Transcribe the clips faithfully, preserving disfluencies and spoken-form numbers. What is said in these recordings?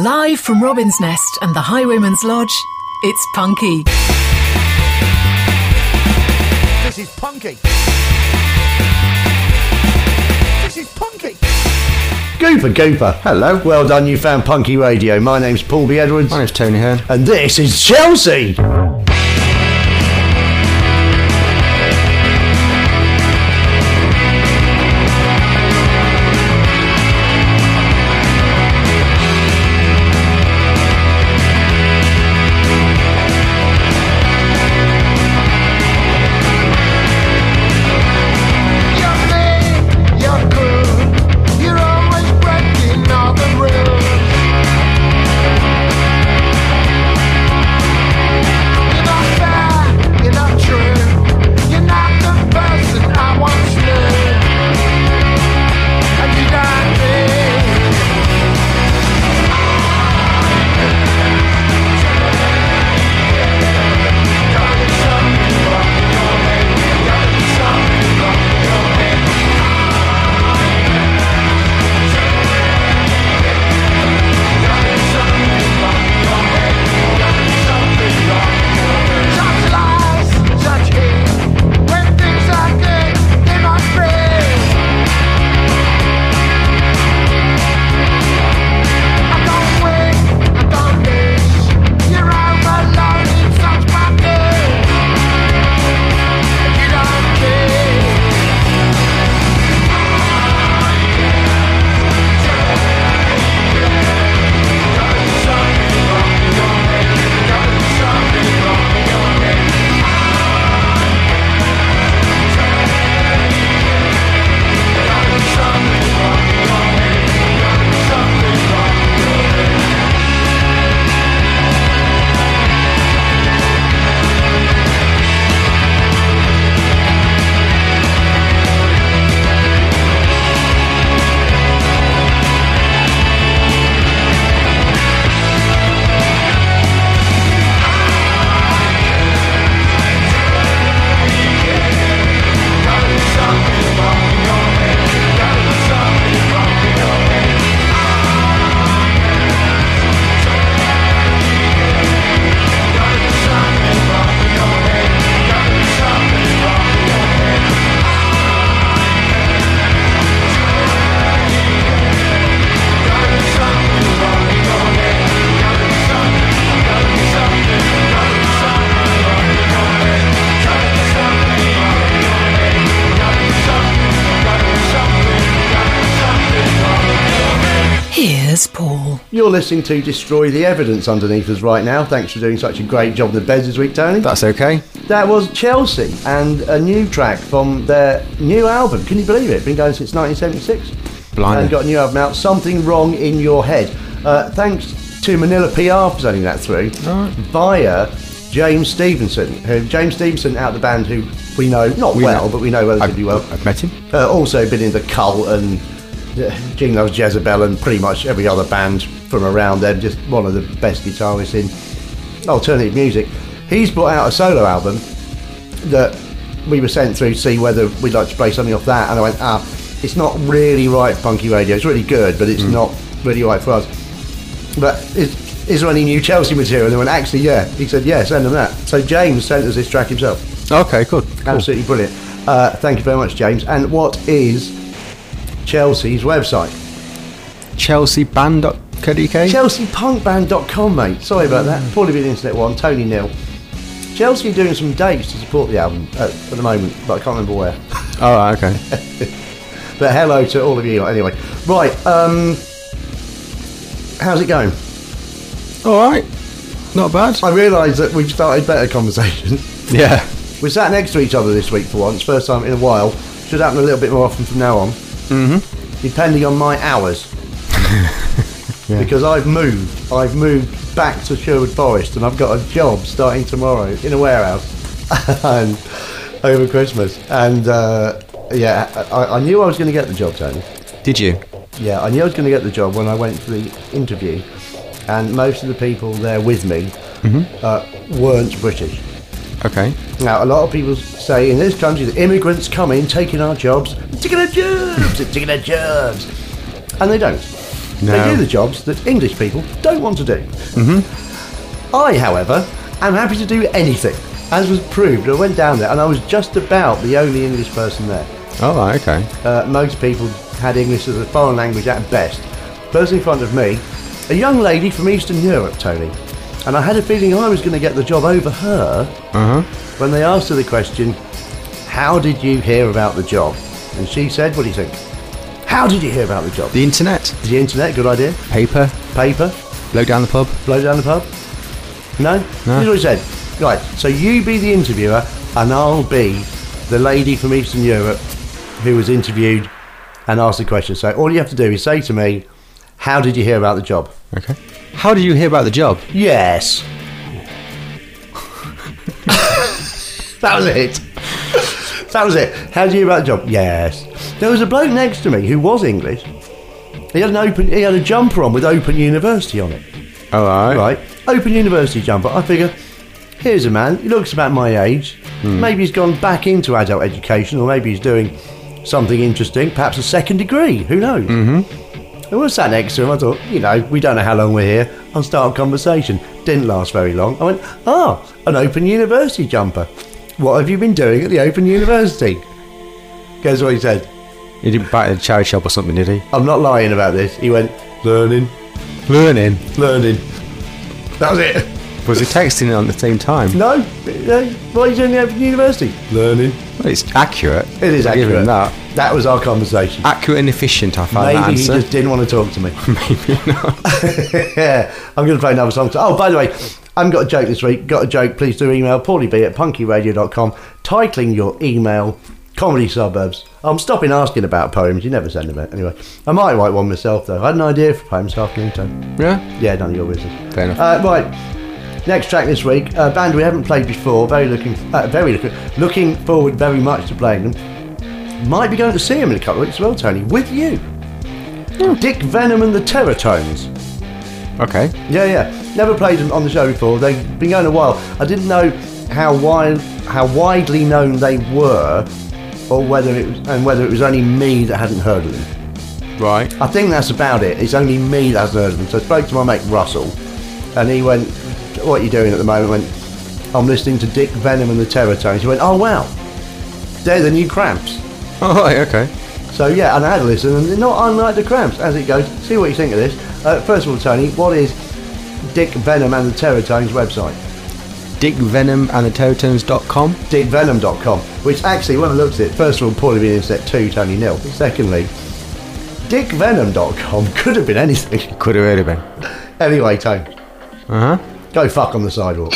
Live from Robin's Nest and the Highwayman's Lodge, it's Punky. This is Punky. This is Punky. Gooper, Gooper. Hello. Well done, you found Punky Radio. My name's Paul B. Edwards. My name's Tony Hearn. And this is Chelsea. Paul. You're listening to Destroy the Evidence underneath us right now. Thanks for doing such a great job in the beds this week, Tony. That's okay. That was Chelsea and a new track from their new album. Can you believe it? Been going since nineteen seventy-six. Blimey. And got a new album out, Something Wrong in Your Head. Uh, thanks to Manila P R for sending that through right. via James Stevenson. Who, James Stevenson out the band who we know, not we well, know. but we know relatively I've, well. I've met him. Uh, also been in The Cult and Gene Loves Jezebel and pretty much every other band from around there. Just one of the best guitarists in alternative music. He's brought out a solo album that we were sent through to see whether we'd like to play something off that, and I went, ah, it's not really right for Punky Radio. It's really good, but it's mm. not really right for us. But is, is there any new Chelsea material? And they went, actually, yeah. He said, yeah, send them that. So James sent us this track himself. Okay, cool. cool. Absolutely brilliant. Uh, thank you very much, James. And what is Chelsea's website? chelsea band dot co dot U K chelsea punk band dot com, mate. Sorry about that. Probably been internet one. Tony nil. Chelsea are doing some dates to support the album at, at the moment, but I can't remember where. Oh, right, okay. But hello to all of you anyway. Right, um, how's it going? All right. Not bad. I realise that we've started better conversation. Yeah. We sat next to each other this week for once, first time in a while. Should happen a little bit more often from now on. Mm-hmm. Depending on my hours. Yeah. Because I've moved. I've moved back to Sherwood Forest and I've got a job starting tomorrow in a warehouse and over Christmas. And uh, yeah, I, I knew I was going to get the job, Tony. Did you? Yeah, I knew I was going to get the job when I went for the interview. And most of the people there with me mm-hmm. uh, weren't British. Okay. Now, a lot of people say in this country that immigrants come in taking our jobs, taking our jobs, taking our jobs. And they don't. They No. do the jobs that English people don't want to do. Mm-hmm. I, however, am happy to do anything, as was proved. I went down there and I was just about the only English person there. Oh, right, okay. Uh, most people had English as a foreign language at best. Person in front of me, a young lady from Eastern Europe, Tony. And I had a feeling I was going to get the job over her Uh-huh. when they asked her the question, how did you hear about the job? And she said, what do you think? How did you hear about the job? The internet, The internet, good idea. paper, Paper, blow down the pub. blow down the pub. No? No. Here's what he said. Right, so you be the interviewer and I'll be the lady from Eastern Europe who was interviewed and asked the question. So all you have to do is say to me, how did you hear about the job? Okay. How did you hear about the job? Yes. That was it. That was it. How did you hear about the job? Yes. There was a bloke next to me who was English. He had an open. He had a jumper on with Open University on it. All right. Right. Open University jumper. I figure, here's a man. He looks about my age. Maybe he's gone back into adult education, or maybe he's doing something interesting. Perhaps a second degree. Who knows? Mm-hmm. I was sat next to him. I thought, you know, we don't know how long we're here. I'll start a conversation. Didn't last very long. I went, ah, an Open University jumper. What have you been doing at the Open University? Guess what he said? He didn't buy at a charity shop or something, did he? I'm not lying about this. He went, learning, Learning. learning. That was it. Was he texting it at the same time? No, no. What are you doing at the Open University? Learning. Well, it's accurate. It is I'll give accurate. him that. That was our conversation. Accurate and efficient, I found that Maybe he answer. just didn't want to talk to me. Maybe not. Yeah, I'm going to play another song. Oh, by the way, I haven't got a joke this week. Got a joke, please do email paulieb at punkyradio dot com, titling your email Comedy Suburbs. I'm stopping asking about poems. You never send them out. Anyway, I might write one myself, though. I had an idea for poems this afternoon, Tom. Yeah? Yeah, none of your business. Fair enough. Uh, right. Next track this week, a band we haven't played before. Very looking, uh, very looking, looking forward very much to playing them. Might be going to see them in a couple of weeks as well, Tony, with you. Dick Venom and the Terratones. Okay. Yeah, yeah. Never played them on the show before. They've been going a while. I didn't know how wide, how widely known they were, or whether it was, and whether it was only me that hadn't heard of them. Right. I think that's about it. It's only me that hasn't heard of them. So I spoke to my mate Russell, and he went, "What are you doing at the moment?" I went, "I'm listening to Dick Venom and the Terratones." He went, "Oh wow, they're the new Cramps." Oh, right, okay. So yeah, and I had a listen, and they're not unlike the Cramps. As it goes, see what you think of this. Uh, first of all, Tony, what is Dick Venom and the Terratones website? Dick Venom and the Terratones dot com. dick venom dot com, which actually, when I looked at it, first of all, Paulie being internet two, Tony nil. Secondly, dick venom dot com could have been anything. Could have really been. Anyway, Tony, Uh huh. go fuck on the sidewalk.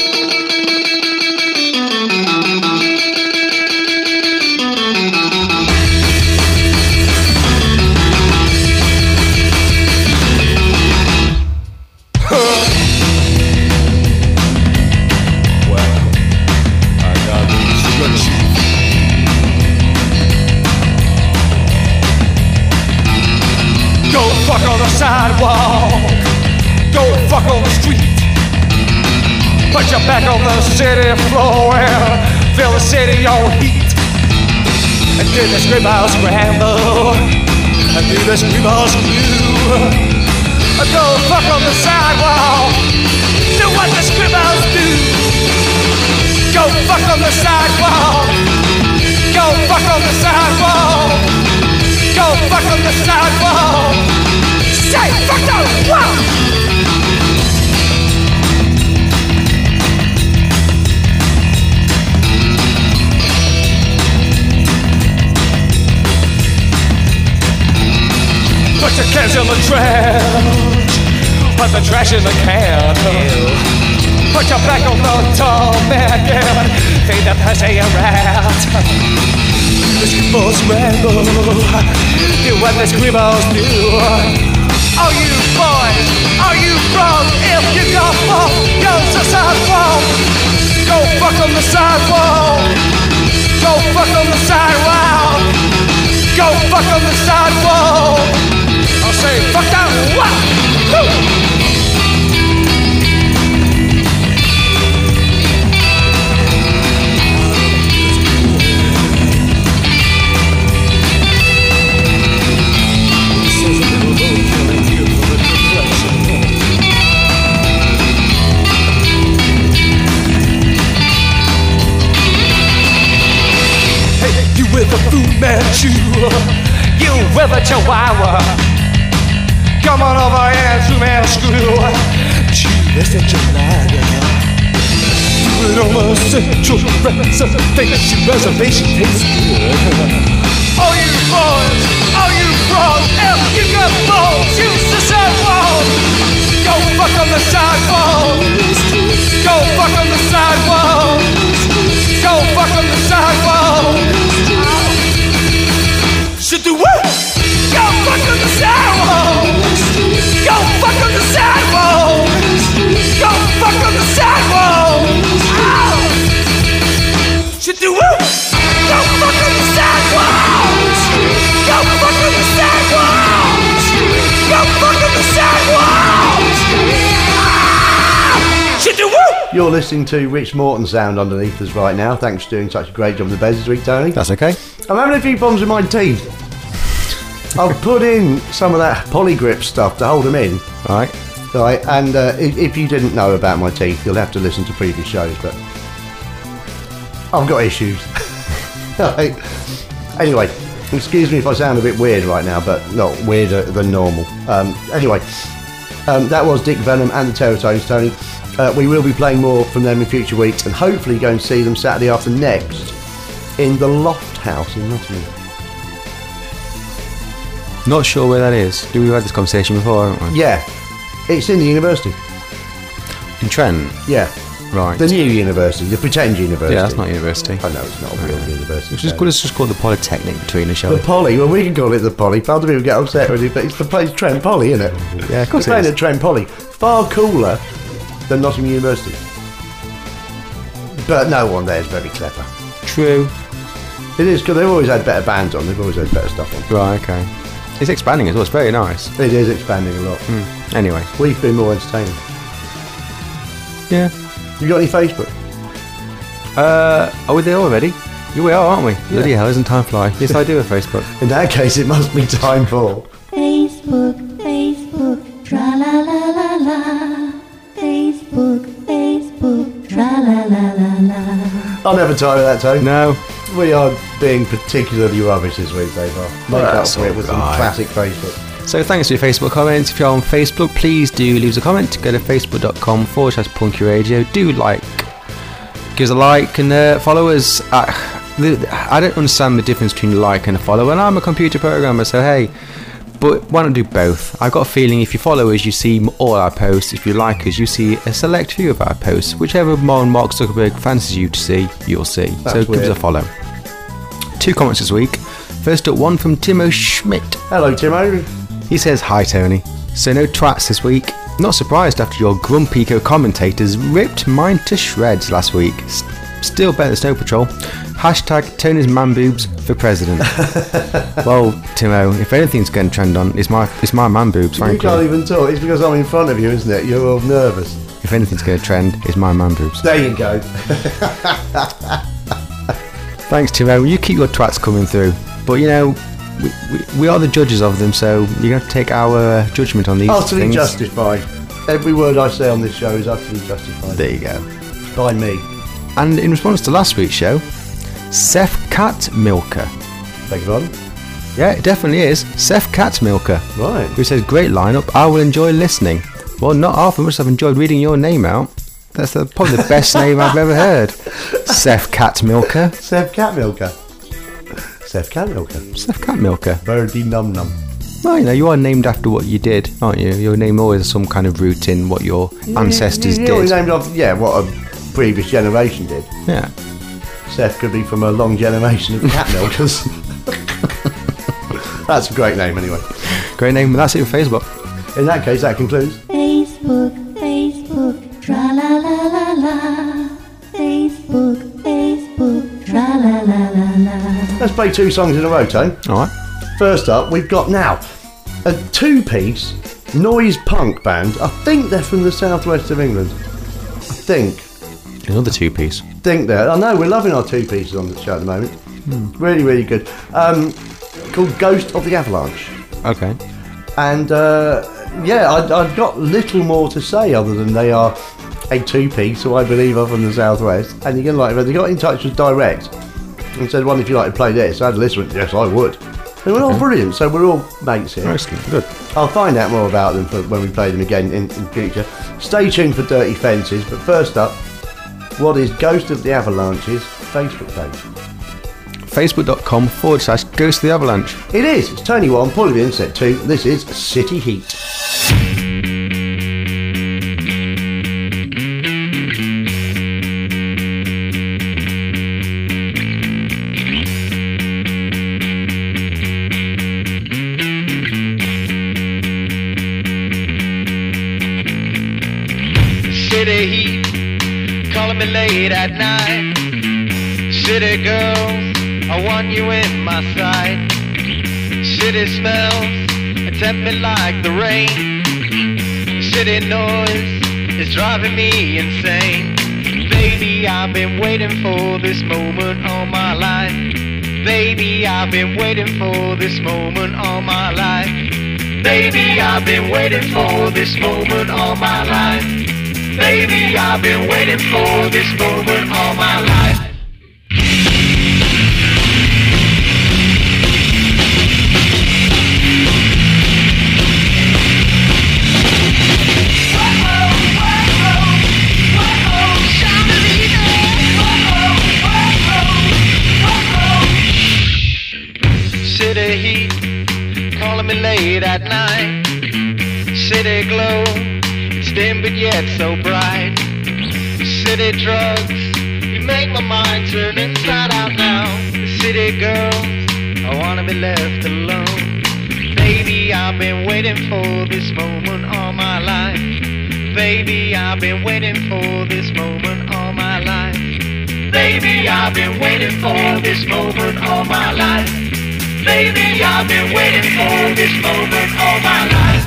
Go fuck on the sidewalk. Go fuck on the street. Put your back on the city floor and feel the city on heat. And do the screamers scramble. And do the screamers blue. Go fuck on the sidewalk. Do what the screamers do. Go fuck on the sidewalk. Go fuck on the sidewalk. Go fuck on the sidewalk. Say fuck the wall. Put your cans in the trash. Put the trash in the can. Put your back on the tarmac and feed the pussy around. The screamers ramble. Do what the screamers do. All you boys, all you bros, if you go fuck, go to sidewalk. Go fuck on the sidewalk. Go fuck on the sidewalk. Go fuck on the sidewalk. I'll say fuck that what? Woo! you, you with a chihuahua. Come on over here to my school. Gee, isn't you mad? Do it on the Central Reservation. Reservation tastes good. Oh, you boys, oh, you bros, if you got balls, use the sidewalk. Go fuck on the sidewalk. Go fuck on the sidewalk. Go fuck on the sidewalk. Should do what? Go fuck on the sidewalk. Go fuck on the sidewalk. Go fuck on the sidewalk. Should do what? Go fuck on the sidewalk. Go fuck on the sidewalk. Go fuck on the sidewalk. Should do what? You're listening to Rich Morton sound underneath us right now. Thanks for doing such a great job on the beds this week, Tony. That's okay. I'm having a few problems with my teeth. I've put in some of that Polygrip stuff to hold them in. Alright. Right, and uh, if, if you didn't know about my teeth, you'll have to listen to previous shows, but I've got issues. Right. Anyway, excuse me if I sound a bit weird right now, but not weirder than normal. Um, anyway, um, that was Dick Venom and the Terratones, Tony. Uh, we will be playing more from them in future weeks, and hopefully going to see them Saturday after next in the Loft House in Nottingham. Not sure where that is. Do we have this conversation before, haven't we? Yeah, it's in the university. In Trent? Yeah. Right. The new university, the pretend university. Yeah, that's not university. I know it's not a real university. It's just good. It's just called the Polytechnic between the show. The Poly, well, we can call it the Poly. Other people get upset with it, but it's the place Trent Poly, isn't it? Yeah, of course We're it playing is. at Trent Poly. Far cooler than Nottingham University. But no one there is very clever. True. It is, because they've always had better bands on. They've always had better stuff on. Right, okay. It's expanding as well. It's very nice. It is expanding a lot. Mm. Anyway. We've been more entertaining. Yeah. You got any Facebook? Uh, are we there already? Yeah, we are, aren't we? Yeah. Bloody hell, isn't time fly? Yes, I do have Facebook. In that case, it must be time for... Facebook, Facebook, tra la la la la. Facebook, Facebook, tra la la la la. I'll never tire of that, Tony. No. We are being particularly rubbish this week, Dave. Make Well, up that's for it with some all right. classic Facebook. So thanks for your Facebook comments. If you're on Facebook, please do leave us a comment. Go to facebook.com forward slash punky radio. Do like, give us a like and uh, follow us. I, I don't understand the difference between like and a follow, and I'm a computer programmer, so hey, but why not do both? I've got a feeling if you follow us, you see all our posts. If you like us, you see a select few of our posts. Whichever one Mark Zuckerberg fancies you to see, you'll see. That's so give weird. us a follow. Two comments this week. First up, one from Timo Schmidt. Hello, Timo. He says, hi Tony. So no twats this week. Not surprised after your grumpy co-commentators ripped mine to shreds last week. S- still better than Snow Patrol. Hashtag Tony's man boobs for president. Well, Timo, if anything's going to trend on, it's my it's my man boobs, You frankly. can't even talk. It's because I'm in front of you, isn't it? You're all nervous. If anything's going to trend, it's my man boobs. There you go. Thanks, Timo. You keep your twats coming through. But, you know, we, we, we are the judges of them, so you're going to take our uh, judgment on these Utterly things. justified. Every word I say on this show is utterly justified. There you go. By me. And in response to last week's show, Seth Cat Milker. Beg your pardon? Yeah, it definitely is. Seth Cat Milker. Right. Who says, great lineup, I will enjoy listening. Well, not half as much as I've enjoyed reading your name out. That's the, probably the best name I've ever heard. Seth Cat Milker. Seth Cat Milker. Seth Cat Milker. Seth Cat Milker. Birdie Num Num. Well, you know, you are named after what you did, aren't you? Your name always has some kind of root in what your ancestors you, you, you did. named off, yeah, what a previous generation did. Yeah. Seth could be from a long generation of cat milkers. That's a great name anyway. Great name. That's it for Facebook. In that case, that concludes. Facebook, Facebook, tra la la la la. Facebook, Facebook, tra la la la la. Let's play two songs in a row, Tone. All right. First up, we've got now a two-piece noise punk band. I think they're from the southwest of England. I think. Another two-piece. think they're. I know, we're loving our two pieces on the show at the moment. Mm. Really, really good. Um, called Ghost of the Avalanche. Okay. And uh, yeah, I, I've got little more to say other than they are a two-piece, who I believe are from the southwest. And you're going to like it. They got in touch with Direct and said, "Well, if you like to play this," I had a listen. Went, yes, I would. They were all brilliant. So we're all mates here. Excellent, good. I'll find out more about them for when we play them again in, in future. Stay tuned for Dirty Fences. But first up, what is Ghost of the Avalanche's Facebook page? Facebook.com forward slash Ghost of the Avalanche. It is. It's Tony one, Paul of Inset two. This is City Heat. City heat, calling me late at night. City girls, I want you in my sight. City smells, tempt me like the rain. City noise is driving me insane. Baby, I've been waiting for this moment all my life. Baby, I've been waiting for this moment all my life. Baby, I've been waiting for this moment all my life. Baby, I've been waiting for this moment all my life. City heat, calling me late at night. City glow, dim but yet so bright. City drugs, you make my mind turn inside out now. City girls, I wanna be left alone. Baby, I've been waiting for this moment all my life. Baby, I've been waiting for this moment all my life. Baby, I've been waiting for this moment all my life. Baby, I've been waiting for this moment all my life.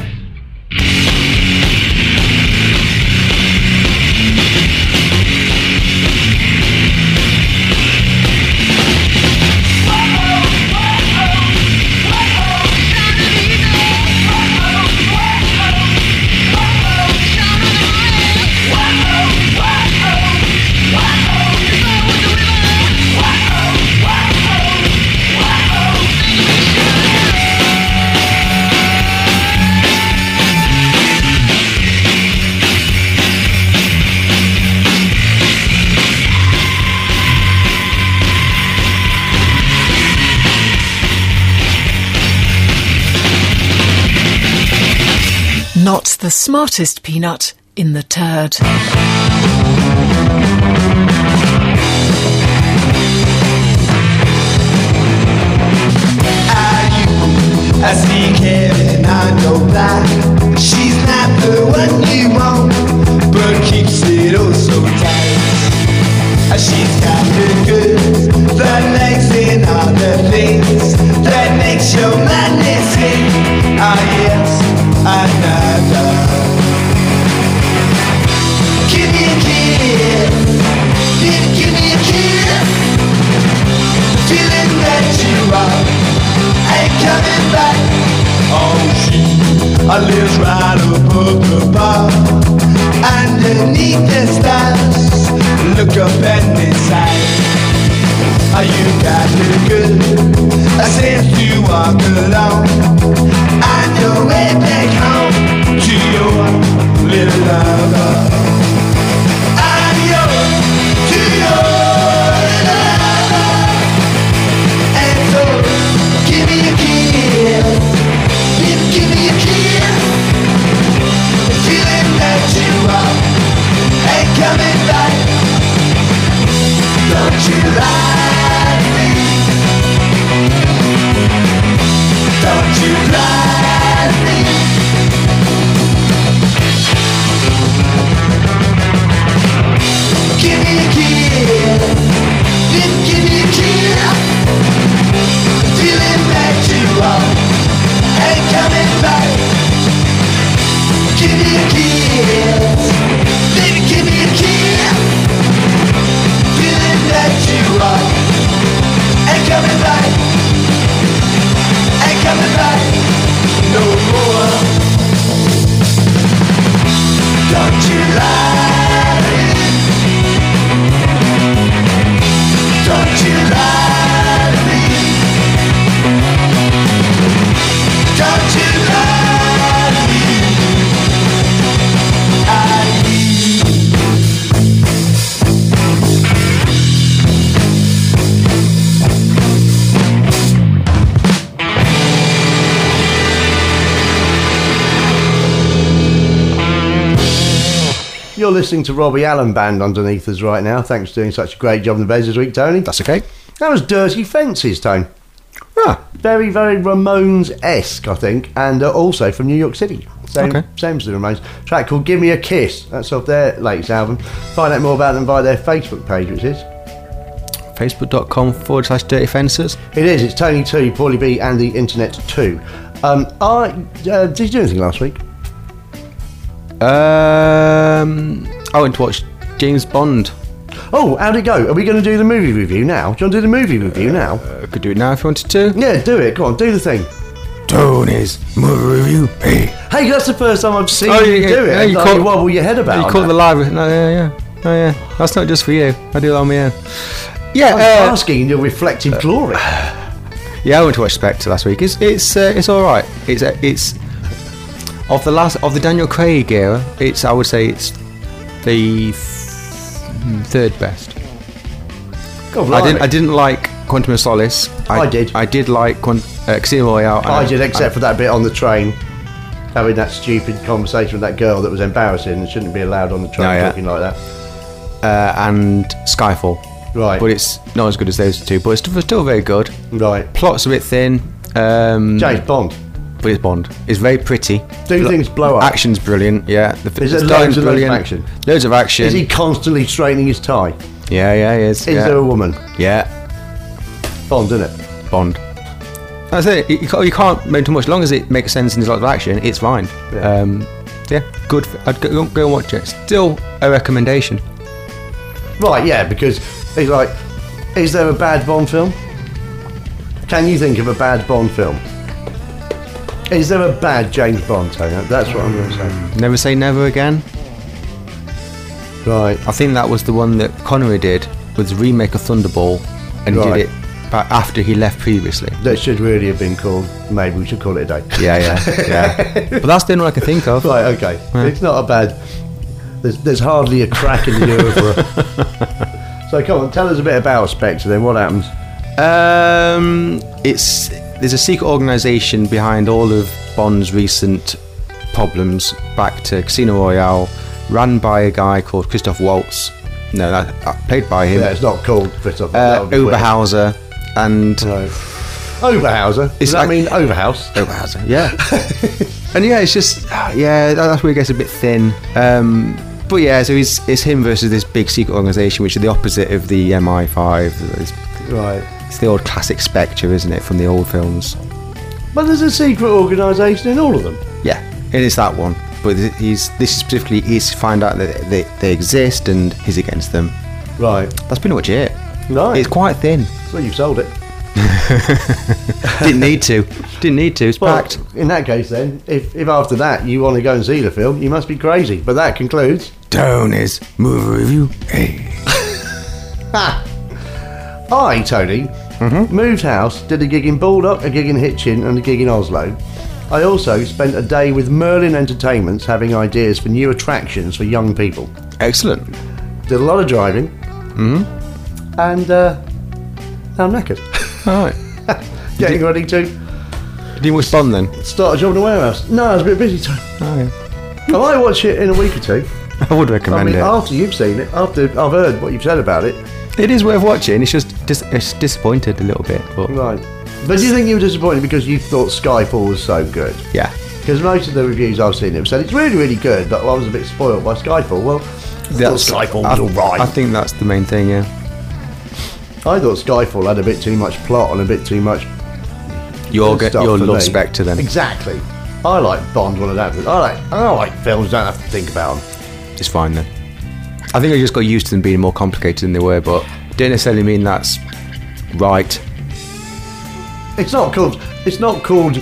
Not the smartest peanut in the turd. I see Kevin on your black. She's not the one you want, but keeps it oh so tight. She's got the goods, the legs and all the things that makes your madness sing. Ah yes, another. Give me a kiss, give, give me a kiss. Feeling that you are ain't coming back. Oh, she lives right above the bar, underneath the stars. Look up and inside. Oh, you got the good sense to walk alone on your way back home to your little lover. On your, to your little lover. And so give me a kiss, give, give me a kiss. The feeling that you are ain't coming back. Don't you like me? Don't you like me? Give me a kiss, give, give me a kiss. Feeling that you are ain't coming back. Give me a kiss, baby, give me a kiss. Feeling that you are You're listening to Robbie Allen Band underneath us right now. Thanks for doing such a great job in the beds this week, Tony. That's okay. That was Dirty Fences, Tone. Ah, Very, very Ramones-esque, I think, and uh, also from New York City. Same, Okay. same as the Ramones. Track called Give Me a Kiss. That's off their latest album. Find out more about them via their Facebook page, which is. Facebook.com forward slash Dirty Fences. It is. It's Tony two, Paulie B, and the Internet two. Um, I uh, did you do anything last week? Um, I went to watch James Bond. Oh, how'd it go? Are we going to do the movie review now? Do you want to do the movie review now? I could do it now if you wanted to. Yeah, do it. Go on, do the thing. Tony's movie review. Hey. Hey, that's the first time I've seen Oh, you yeah, do it. yeah, you like caught- you wobble your head about You on caught that. the live. No, yeah, yeah. Oh, yeah. That's not just for you. I do it on my own. Yeah, I'm uh, asking in your reflective glory. yeah. I went to watch Spectre last week. It's it's uh, it's all right. It's uh, it's of the last of the Daniel Craig era. It's I would say it's the th- third best. God, I didn't blimey. I didn't like Quantum of Solace. I did. I did like Quant- uh, Casino Royale. and I did, except for that bit on the train, having that stupid conversation with that girl that was embarrassing and shouldn't be allowed on the train Oh, yeah. talking like that. uh, and Skyfall. Right. But it's not as good as those two. But it's still, still very good. Right. Plot's a bit thin. Um, James Bond. but it's Bond. It's very pretty. Do things blow up? Action's brilliant. Yeah. The, Is the there style's loads and loads of brilliant. action? Loads of action. Is he constantly straightening his tie? Yeah, yeah, he is. Is yeah. there a woman? Yeah. Bond, isn't it? Bond. That's it. You can't, you can't make too much. As long as it makes sense and there's lots of action, it's fine. Yeah. Um, yeah, good. I'd go, go and watch it. Still a recommendation. Right, yeah, because he's like, is there a bad Bond film? Can you think of a bad Bond film? Is there a bad James Bond, Tony? That's what I'm going to say. Never Say Never Again. Right. I think that was the one that Connery did, was the remake of Thunderball, and he Right. did it back after he left previously. That should really have been called, maybe we should call it a day. Yeah, yeah, yeah. But that's the only one I can think of. Right, okay. It's not a bad... There's, there's hardly a crack in the urethra. So come on, tell us a bit about Spectre then. What happens? Um, it's there's a secret organisation behind all of Bond's recent problems, back to Casino Royale, ran by a guy called Christoph Waltz. No, that, uh, played by him. Yeah, it's not called Christoph. uh, that would be weird. Oberhauser and No. Oberhauser? Does It's that like- mean Overhouse? Oberhauser, yeah. And yeah, it's just yeah, that- that's where it gets a bit thin. Um, but yeah, so it's it's him versus this big secret organisation, which is the opposite of the M I five. It's, Right. it's the old classic Spectre, isn't it, from the old films? But there's a secret organisation in all of them. Yeah, it is that one. But he's this is specifically he's to find out that they, they exist and he's against them. Right. That's pretty much it. Right. It's quite thin. Well, you've sold it. Didn't need to. Didn't need to. It's Well, packed. in that case then, if, if after that you want to go and see the film, you must be crazy. But that concludes... Tony's movie review. Hey. I, Tony, Mm-hmm. moved house, did a gig in Baldock, a gig in Hitchin and a gig in Oslo. I also spent a day with Merlin Entertainments having ideas for new attractions for young people. Excellent. Did a lot of driving. Mm-hmm. And uh, now I'm knackered. All right. Getting ready to Didn't we Bond then? start a job in a warehouse. No, I was a bit busy, Tony. Oh, yeah. I might watch it in a week or two. I would I recommend mean, it. after you've seen it, after I've heard what you've said about it. It is worth watching. It's just dis- it's disappointed a little bit, but Right. But do you think you were disappointed because you thought Skyfall was so good? yeah. Because most of the reviews I've seen have said it's really, really good, but I was a bit spoiled by Skyfall. Well, I thought Skyfall was I, alright. I think that's the main thing. Yeah. I thought Skyfall had a bit too much plot and a bit too much You'll good get stuff your for love me. Spectre then. Exactly. I like Bond when I don't. I like. I like films. Don't have to think about them. It's fine then. I think I just got used to them being more complicated than they were, but didn't necessarily mean that's right. It's not called. It's not called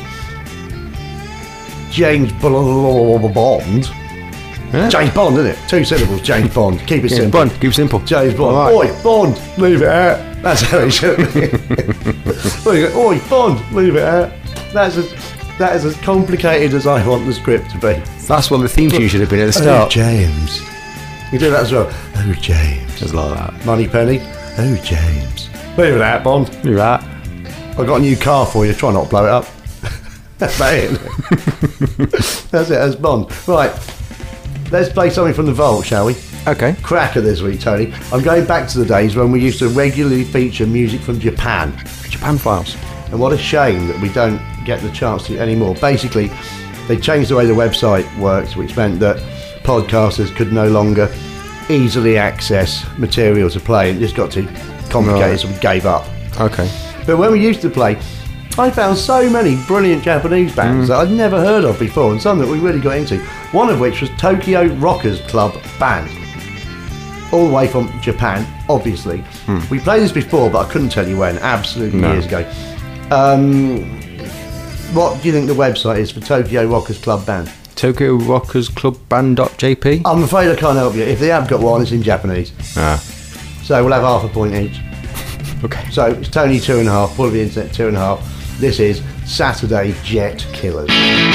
James Bond. Huh? James Bond, isn't it? Two syllables. James Bond. Keep it Yeah, simple. Bond, keep it simple. James Bond. Alright. Oi, Bond, leave it out. That's how it should be. Well, you go, Oi, Bond, leave it out. That's as that is as complicated as I want the script to be. That's what the theme tune should have been at the Oh, start. James. You do that as well. Oh, James. Just like that. Money penny. Oh, James. Leave it out, Bond. You're right. I got a new car for you. Try not to blow it up. That's about it. Isn't it? That's it. That's Bond. Right. let's play something from the vault, shall we? Okay. Cracker this week, Tony. I'm going back to the days when we used to regularly feature music from Japan. Japan Files. And what a shame that we don't get the chance to anymore. Basically, they changed the way the website works, which meant that podcasters could no longer easily access material to play. It just got too complicated, Right. so we gave up. Okay. But when we used to play, I found so many brilliant Japanese bands Mm. that I'd never heard of before, and some that we really got into. One of which was Tokyo Rockers Club Band. All the way from Japan, obviously. We played this before, but I couldn't tell you when. Absolutely No. years ago. Um, what do you think the website is for Tokyo Rockers Club Band? Tokyo Rockers Club Band dot J P. I'm afraid I can't help you. If they have got one, it's in Japanese. Ah. So we'll have half a point each. Okay. So it's Tony two and a half, Paul of the Internet two and a half. This is Saturday Jet Killers.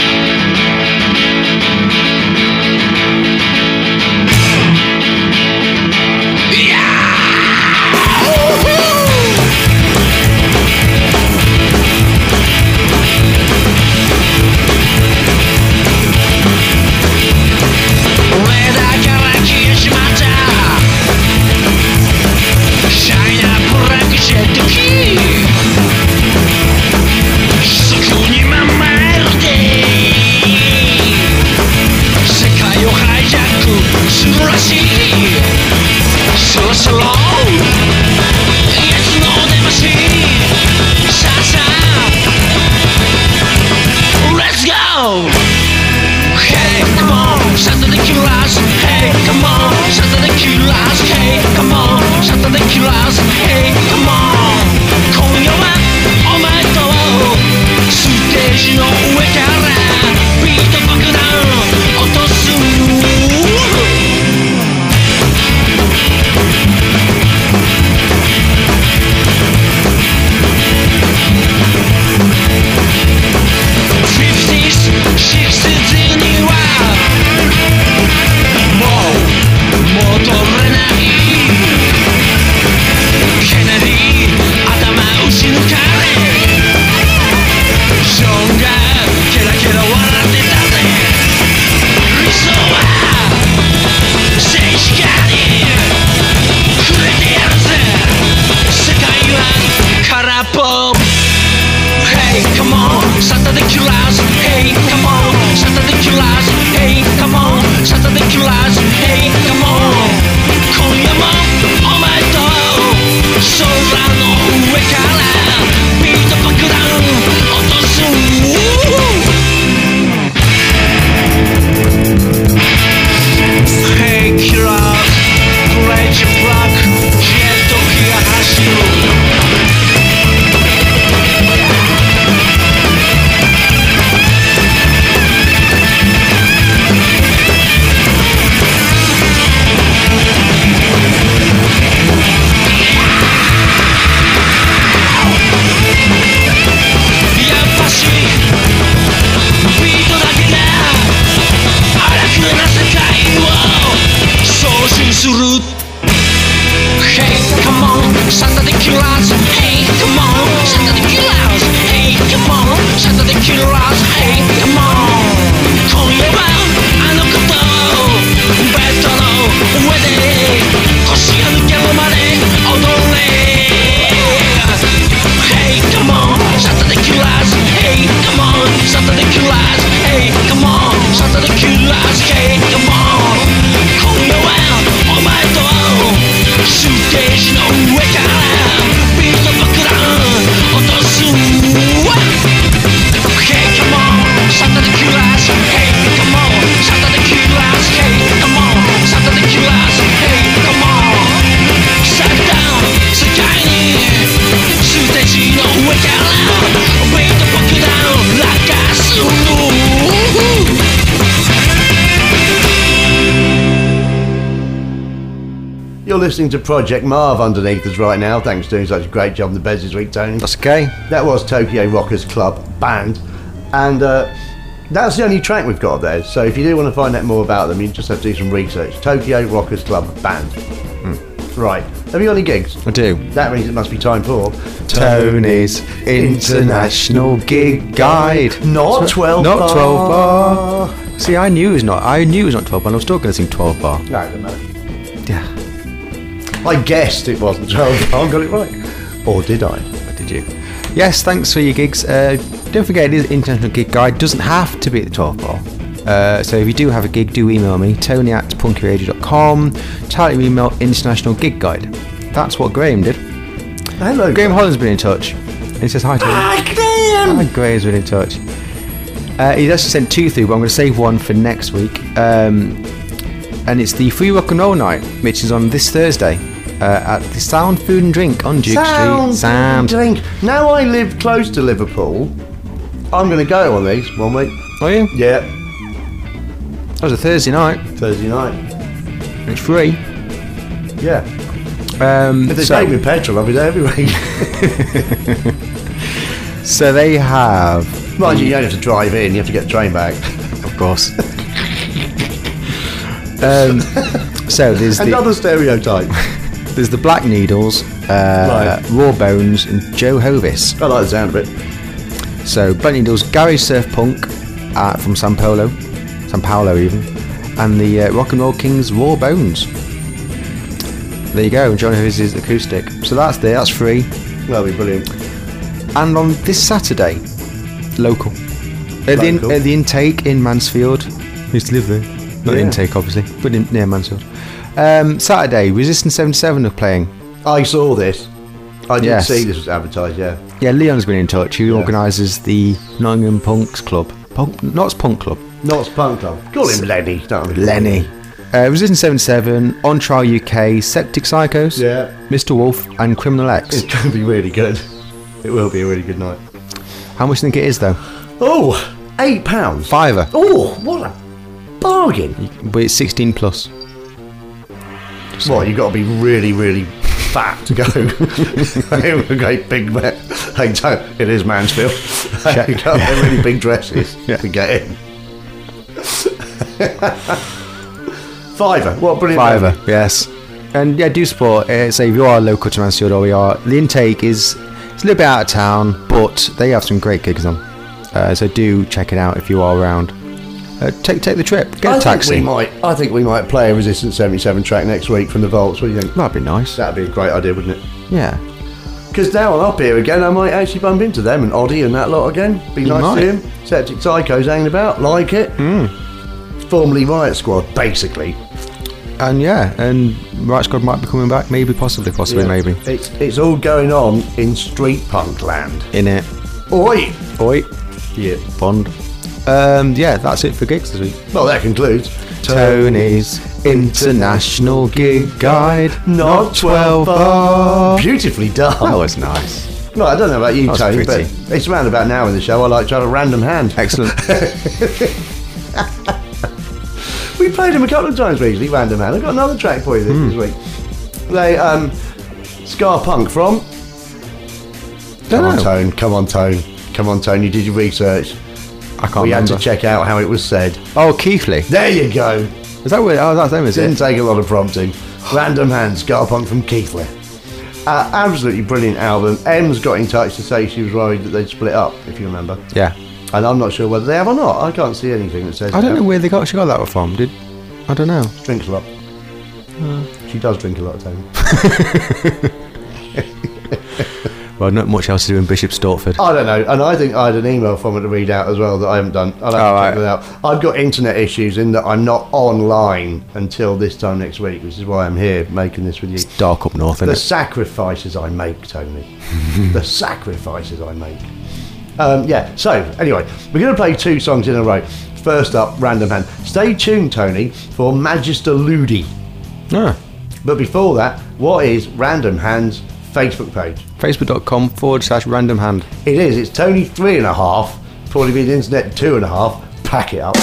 Let's go! Hey, come on, Saturday Killers. Hey, come on, Saturday Killers. Hey, come on, Saturday Killers. Hey, come on. 今夜はお前とステージの上からビート爆弾落とす。Hey, come on, Saturday Killers. Hey, come on, Saturday Killers. Hey, come on, Saturday Killers. Hey, come on. 今夜もお前と空の上からビート爆弾落とす。Hey, Killers, Rage Black, ジェット機が走る。する Hey, come on, Saturday Killers. Hey, come on, Saturday Killers. Hey, come on, Saturday Killers. Hey, come on. 今夜はあの子とベッドの上で腰が抜けるまで踊れ。Hey, come on, Saturday Killers. Hey, come on, Saturday Killers. Hey, come on, Saturday Killers. Hey, come on. 今夜はお前とステージの上からビート爆弾落とす。Hey, come on, Saturday Killers. Hey, come on, Saturday Killers. Hey, come on, Saturday Killers. Hey, come on. Shut down 世界にステージの上からビート爆弾落下する。 You're listening to Project Marv underneath us right now. Thanks for doing such a great job on the beds this week, Tony. That's okay. That was Tokyo Rockers Club Band. And uh, that's the only track we've got there. So if you do want to find out more about them, you just have to do some research. Tokyo Rockers Club Band. Hmm. Right. Have you got any gigs? I do. That means it must be time for Tony's International Gig Guide. Not twelve Not bar. twelve bar. See, I knew it was not. I knew it was not twelve bar. And I was still going to sing twelve bar. No, it doesn't matter. Yeah. I guessed it wasn't twelve bar. I got it right. Or did I? Did you? Yes. Thanks for your gigs. Uh, don't forget, it is International Gig Guide. Doesn't have to be at the twelve bar. Uh, so if you do have a gig, do email me, Tony at punkyradio dot com. Title your email International Gig Guide. That's what Graham did. Hello. Graham Holland's been in touch. And he says hi to Hi, him. Graham. Hi, Graham's been in touch. Uh, he's actually sent two through, but I'm going to save one for next week. Um, and it's the Free Rock and Roll Night, which is on this Thursday uh, at the Sound Food and Drink on Duke Sound Street. Sound. Drink. Now I live close to Liverpool. I'm going to go on these one week. Are you? Yeah. That was a Thursday night. Thursday night. It's free. Yeah. Um, If they so, take me petrol, I'll be there every week. so they have... Mind you, you don't have to drive in, you have to get the train back. Of course. um, so there's the, Another stereotype. there's the Black Needles, uh, Right. Raw Bones and Joe Hovis. I like the sound of it. So Black Needles, Gary Surf Punk uh, from San Paulo, San Paulo even, and the uh, Rock and Roll Kings Raw Bones. There you go, and John Hovis is acoustic. So that's there, that's free. That'll be brilliant. And on this Saturday, local, at the, in, Local. at the Intake in Mansfield. I used to live there. Not Yeah. Intake, obviously, but in, near Mansfield. Um, Saturday, Resistance seventy-seven are playing. I saw this. I did Yes. see this was advertised, yeah. Yeah, Leon's been in touch. He organises the Nottingham Punks Club. Punk, Notts Punk Club. Notts Punk Club. Call him Lenny. Don't we? Lenny. Uh, Resistance seventy-seven, On Trial U K, Septic Psychos, Yeah. Mister Wolf, and Criminal X. It's going to be really good. It will be a really good night. How much do you think it is, though? Oh, eight pounds. Fiver. Oh, what a bargain. But it's sixteen plus. Well, you've got to be really, really fat to go. A great big man. Hey, don't. It is Mansfield. You've got to wear really big dresses Yeah. to get in. Fiver. What a brilliant Fiver, value. yes. And yeah, do support. Uh, say if you are local to Mansfield, or we are, the Intake is it's a little bit out of town, but they have some great gigs on. Uh, so do check it out if you are around. Uh, take take the trip. Get a I taxi. think we might. I think we might play a Resistance seventy-seven track next week from the Vaults. What do you think? That'd be nice. That'd be a great idea, wouldn't it? Yeah. Because now I'm up here again, I might actually bump into them and Oddie and that lot again. Be You nice might. to see him. Septic Psycho's hanging about, like it. Mm. Formerly Riot Squad, basically. And yeah, and Right Squad might be coming back. Maybe, possibly, possibly, Yeah. maybe. It's it's all going on in street punk land. In it. Oi! Oi. Yeah. Bond. Um, yeah, that's it for gigs this week. Well, that concludes Tony's International Gig Guide. Not twelve bar. Beautifully done. That was nice. No, I don't know about you, That was Tony, pretty. but it's round about now in the show. I like to have a random hand. Excellent. We played them a couple of times recently, Random Hand. I've got another track for you this, Hmm. this week. They, um, Ska Punk from... Come Don't on, know. Tone. Come on, Tone. Come on, Tone. You did your research. I can't we had remember. to check out how it was said. Oh, Keithley. There you go. Is that what? Oh, that's them, is Didn't it? take a lot of prompting. Random Hand, Ska Punk from Keithley. Uh, absolutely brilliant album. Em's got in touch to say she was worried that they'd split up, if you remember. Yeah. And I'm not sure whether they have or not. I can't see anything that says I don't that. know where they got she got that from. Did I don't know. Drinks a lot. She does drink a lot, Tony. Well, not much else to do in Bishop Stortford. I don't know, and I think I had an email from her to read out as well that I haven't done. I'll have to Oh, check right. that out. I've got internet issues in that I'm not online until this time next week, which is why I'm here making this with you. Dark up north, The isn't it? sacrifices I make, Tony. The sacrifices I make. Um, yeah, so anyway, we're going to play two songs in a row. First up, Random Hand. Stay tuned, Tony, for Magister Ludi. Ah, But before that, what is Random Hand's Facebook page? Facebook.com forward slash random hand. It is. It's Tony three and a half. Probably be the internet two and a half. Pack it up.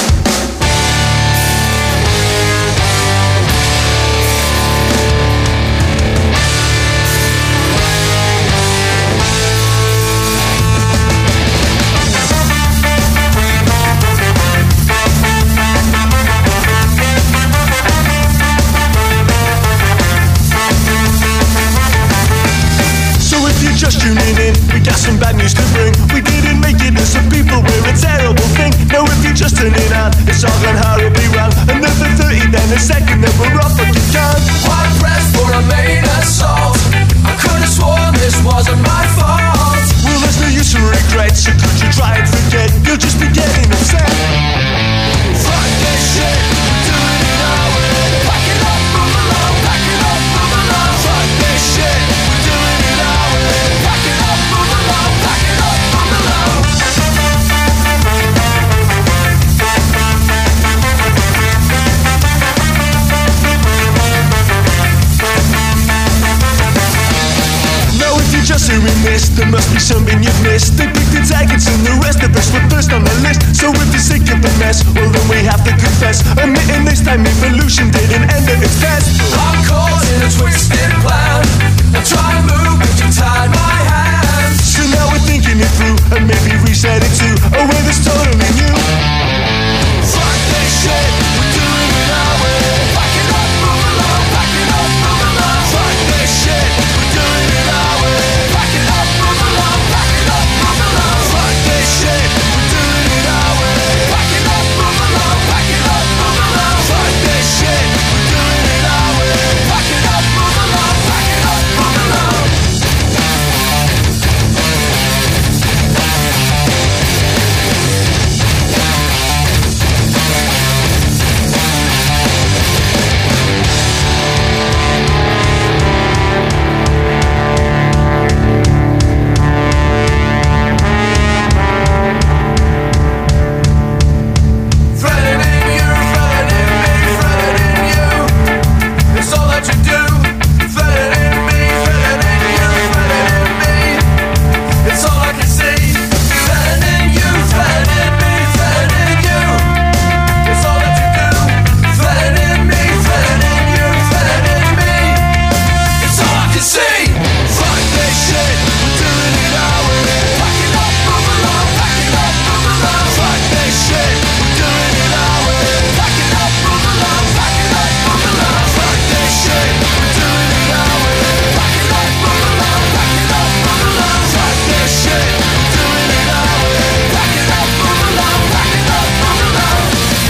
So if you just tuning in, we got some bad news to bring. We didn't make it, and some people we're a terrible thing. Now if you just turn it on, it's all gone horribly wrong. Another thirty, then a second, then we're off fucking gone. Hard pressed for a main assault. I could have sworn this wasn't my fault. Well, there's no use for regret, so could you try and forget? You'll just be getting upset. Fuck this shit, we're doing it our way. Pack it up, move along, pack it up, move along. Fuck this shit, we're doing it our way. Pack it up, move along, pack it up, move along. Now if you're just hearing this, there must be something you've missed. They picked the targets and the rest of us were first on the list. So if you're sick of the mess, well then we have to confess, admitting this time evolution didn't end at its best. I'm caught in a twisted plan. I try and move, but you tie my hands. So now we're thinking it through, and maybe reset it to a way that's totally new. Fuck this shit, we're doing it our way. Pack it up, move along, pack it up, move along. Fuck this shit, we're doing it our way. Pack it up, move along, pack it up, move along. Fuck this shit, we're doing it our way. Pack it up, move along, pack it up, move along. Fuck this shit, we're doing it our way. Pack it up, move along, pack it up, move along. Threatening you, threatening me, threatening you. It's all that you do. Threatening me, threatening you, threatening me. It's all I can see. Threatening you, threatening me, threatening you. It's all that you do. Threatening me, threatening you, threatening me. It's all I can see. Fuck this shit, we're doing it our way. Pack it up, move along, pack it up, move along. Fuck this shit, we're doing it our way. Pack it up, move along, pack it up, move along. Fuck this shit, we're doing it our way. Pack it up, move along, pack it up, move along. Fuck this shit, we're doing it our way. Pack it up, move along, pack it up, move along.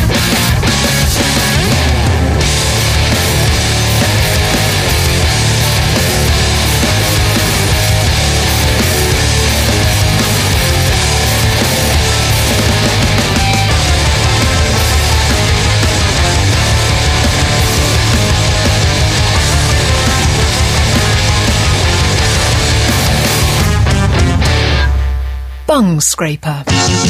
Bung Scraper.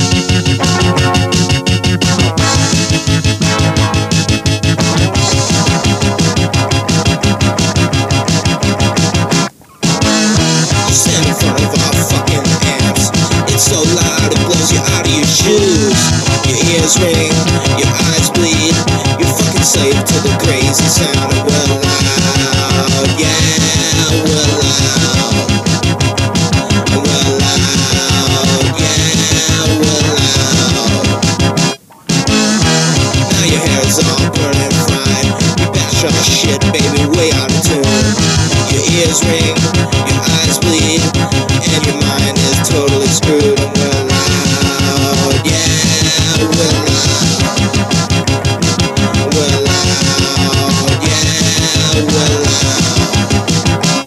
Stand in front of our fucking amps. It's so loud it blows you out of your shoes. Your ears ring, your eyes bleed. You're fucking slave to the crazy sound. And we're loud, yeah, we're loud. And we're loud, yeah, we're loud. Now your hair's all burning fried. You bash our shit, baby, way out of tune. Your ears ring, your eyes bleed, and your mind is totally screwed. And we're loud, yeah, we're loud. We're loud, yeah, we're loud.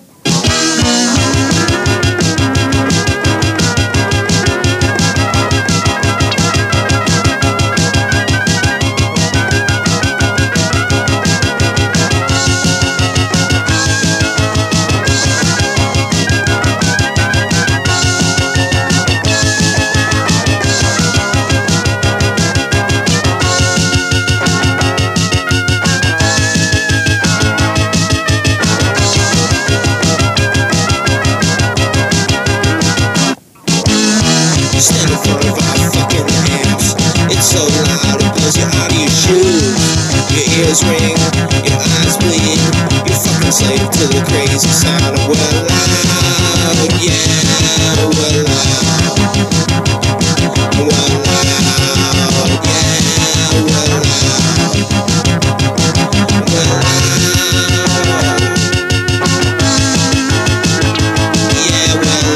Stand in front of our fucking amps. It's so loud it blows you out of your shoes. Your ears ring, your eyes bleed. You're fucking slave to the crazy sound. And we're loud, yeah, we're loud. We're loud, yeah, we're loud. We're loud. Yeah, we're loud.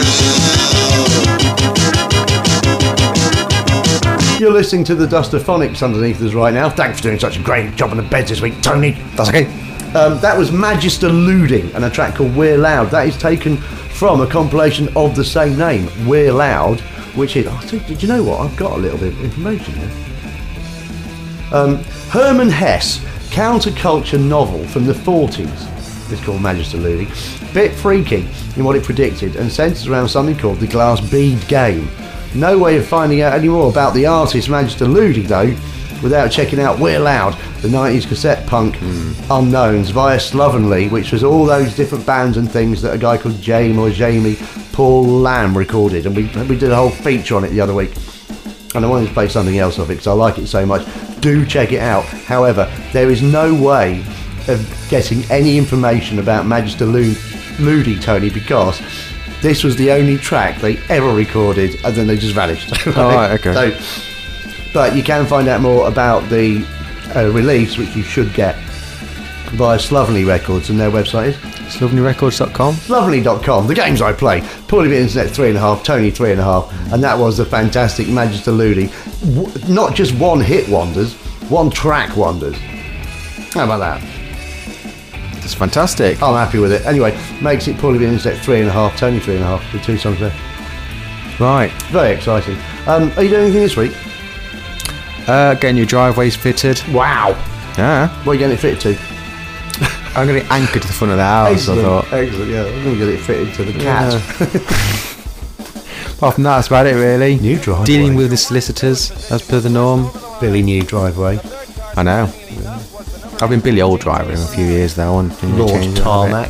you're listening to the Dustophonics underneath us right now, thanks for doing such a great job on the beds this week, Tony. That's okay. Um, that was Magister Ludi and a track called We're Loud. That is taken from a compilation of the same name, We're Loud, which is... Oh, do you know what? I've got a little bit of information here. Um, Hermann Hesse, counterculture novel from the forties. It's called Magister Ludi. Bit freaky in what it predicted and centres around something called the glass bead game. No way of finding out any more about the artist Magister Ludi though without checking out We're Loud, the nineties cassette punk mm. unknowns via Slovenly, which was all those different bands and things that a guy called James or Jamie Paul Lamb recorded, and we we did a whole feature on it the other week. And I wanted to play something else of it because I like it so much. Do check it out. However, there is no way of getting any information about Magister Ludi, Tony, because this was the only track they ever recorded and then they just vanished. Oh, right, okay. So, but you can find out more about the uh, release, which you should get via Slovenly Records, and their website is slovenly records dot com. Slovenly dot com. The games I play. Poorly Bit Internet three and a half, Tony three and a half, and that was the fantastic Magister Ludi. W- not just one hit wonders, one track wonders. How about that? That's fantastic. I'm happy with it. Anyway, makes it Poorly Bit Internet three and a half, Tony three and a half, with two songs there. Right. Very exciting. Um, are you doing anything this week? Uh, getting your driveways fitted. Wow. Yeah. What are you getting it fitted to? I'm going to anchor to the front of the house. Excellent. I thought. Excellent. Yeah, I'm going to get it fitted to the cat. Yeah. Apart from that, that's about it really. New driveway. Dealing with the solicitors as per the norm. Billy New Driveway. I know. Yeah. I've been Billy Old Driver in a few years now. And Lord Tarmac.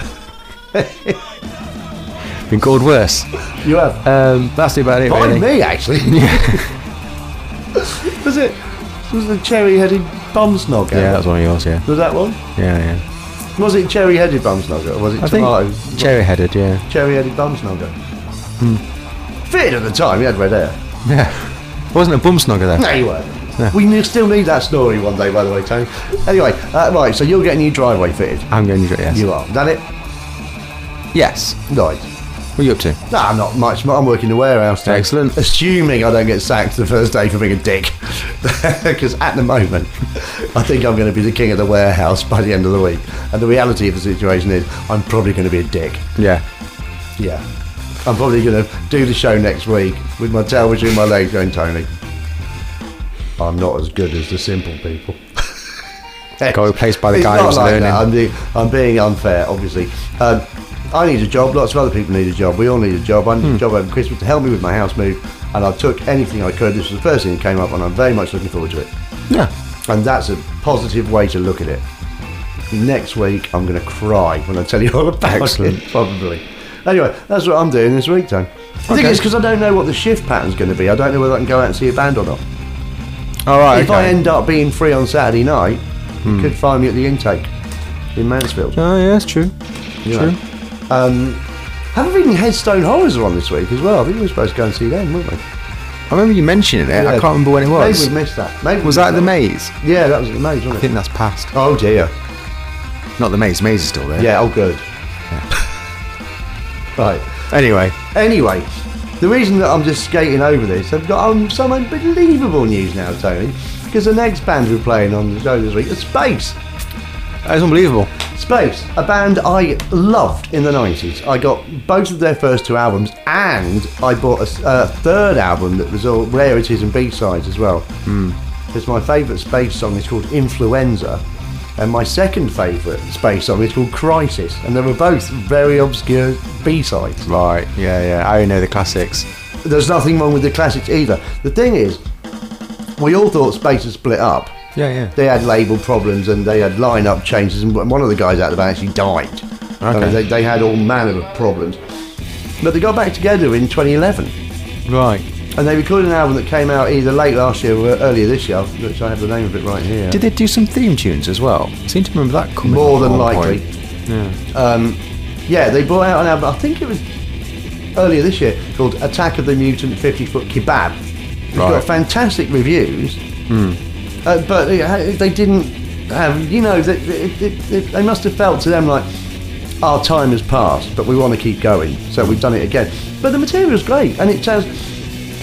Been called worse. You have. Um, that's about it. By really. me, actually. Was it? Was the cherry-headed bumsnog? Yeah, that was one of yours. Yeah. Was that one? Yeah, yeah. Was it cherry-headed bumsnogger or was it I tomato? think cherry-headed, yeah. Cherry-headed bumsnogger. Hmm. Fitted at the time. He had red hair. Yeah. Wasn't a bumsnogger though. No, you weren't. Yeah. We ne- still need that story one day, by the way, Tony. Anyway, uh, right. So you're getting your driveway fitted. I'm going to. Yes. You are. Is that it? Yes. Right. What are you up to? Nah, not much. I'm working the warehouse. Tony. Excellent. Assuming I don't get sacked the first day for being a dick. Because at the moment, I think I'm going to be the king of the warehouse by the end of the week. And the reality of the situation is, I'm probably going to be a dick. Yeah. Yeah. I'm probably going to do the show next week with my tail between my legs going, Tony, I'm not as good as the simple people. Got replaced by the It's guy not who's like learning. that. I'm, being, I'm being unfair, obviously. Um, I need a job. Lots of other people need a job. We all need a job. I need Hmm. a job over Christmas to help me with my house move, and I took anything I could. This was the first thing that came up, and I'm very much looking forward to it. Yeah. And that's a positive way to look at it. Next week, I'm going to cry when I tell you all about Excellent. it, probably. Anyway, that's what I'm doing this week, Tony. The thing Okay. is, because I don't know what the shift pattern's going to be, I don't know whether I can go out and see a band or not. All right. If okay. I end up being free on Saturday night, Hmm. you could find me at the intake in Mansfield. Oh yeah, that's true. You True. know. Um, have we been Headstone Horrors are on this week as well? I think we were supposed to go and see them, weren't we? I remember you mentioning it. I Yeah. can't remember when it was. Maybe we missed that. Maybe we Was that missed the maze? Yeah, that was at the maze, I wasn't it? think that's past. Oh dear. Not the maze. Maze is still there. Yeah, oh good. Right. Anyway. Anyway, the reason that I'm just skating over this, I've got um, some unbelievable news now, Tony, because the next band we're playing on the show this week is Space. That is unbelievable. Space, a band I loved in the nineties. I got both of their first two albums, and I bought a, a third album that was all rarities and B-sides as well. Mm. Because my favourite Space song is called Influenza, and my second favourite Space song is called Crisis, and they were both very obscure B-sides. Right. Yeah, yeah. I only know the classics. There's nothing wrong with the classics either. The thing is, we all thought Space had split up. Yeah, yeah. They had label problems and they had line-up changes, and one of the guys out of the band actually died. I mean, Okay. they, they had all manner of problems. But they got back together in twenty eleven, Right. and they recorded an album that came out either late last year or earlier this year, which I have the name of it right here. Did they do some theme tunes as well? I seem to remember that coming More up than at one likely. point. Yeah. Um, yeah, they brought out an album, I think it was earlier this year, called Attack of the Mutant fifty foot Kebab. It's Right. got fantastic reviews, Hmm. uh, but it, ha- they didn't have, you know, they, they, they, they must have felt to them like, our time has passed, but we want to keep going, so we've done it again. But the material's great, and it sounds,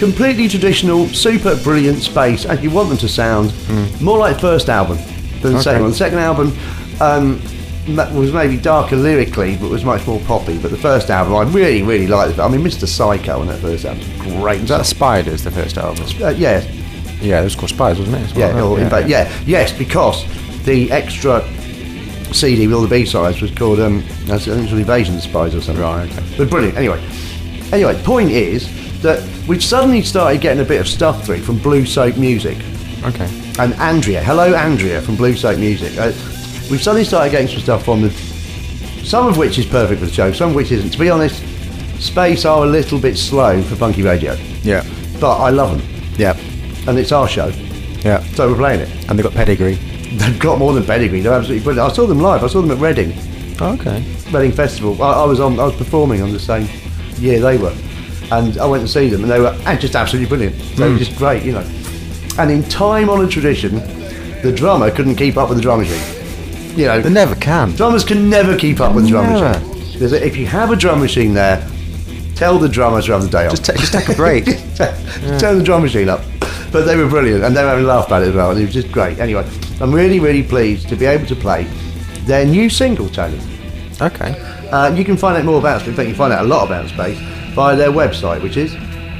completely traditional, super brilliant Space, and you want them to sound mm. more like first album than the Okay. second one. The second album um, ma- was maybe darker lyrically, but was much more poppy. But the first album, I really, really liked it. I mean, Mister Psycho on that first album was great. Was that Spiders, the first album? Uh, yeah, Yeah, it was called Spiders, wasn't it? As well, yeah, right? or in fact, yeah, yes, because the extra C D with all the B-sides was called um, I think it was Invasion of the Spies or something. Right, okay. But brilliant. Anyway, anyway, the point is that we've suddenly started getting a bit of stuff through from Blue Soap Music. Okay. And Andrea, hello Andrea from Blue Soap Music. Uh, we've suddenly started getting some stuff from them, some of which is perfect for the show, some of which isn't. To be honest, Space are a little bit slow for Funky Radio, Yeah. but I love them, Yeah. and it's our show, Yeah. so we're playing it. And they got pedigree. They've got more than pedigree. They're absolutely brilliant. I saw them live. I saw them at Reading, Oh, okay. Reading Festival. I, I was on. I was performing on the same year they were, and I went to see them, and they were and just absolutely brilliant. They were just great, you know. And in time-honoured tradition, the drummer couldn't keep up with the drum machine. You know, They never can. drummers can never keep up with the drum Never. machine. There's a, if you have a drum machine there, tell the drummer to have the day off. Just, ta- just take a break. Just turn the drum machine up. But they were brilliant, and they were having a laugh about it as well, and it was just great. Anyway, I'm really, really pleased to be able to play their new single, Tony. Okay. Uh, you can find out more about, in fact, you can find out a lot about Space via their website, which is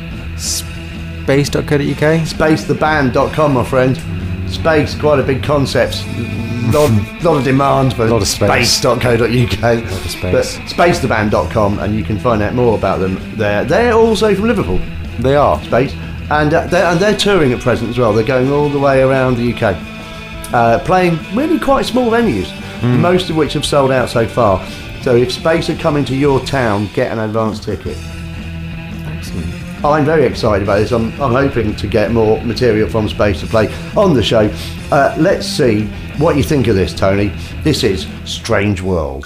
Space dot co dot U K. space the band dot com, my friend. Space, quite a big concept. Lot, lot of demand for Lot of space. space dot co dot U K. Lot of space. But space the band dot com, and you can find out more about them there. They're also from Liverpool, They are. Space, and, uh, they're, and they're touring at present as well. They're going all the way around the U K, uh, playing really quite small venues, most of which have sold out so far. So if Space are coming to your town, get an advance ticket. Excellent. I'm very excited about this. I'm, I'm hoping to get more material from Space to play on the show. Uh, let's see what you think of this, Tony. This is Strange World.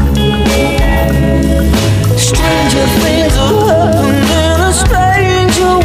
Stranger things are happening in a stranger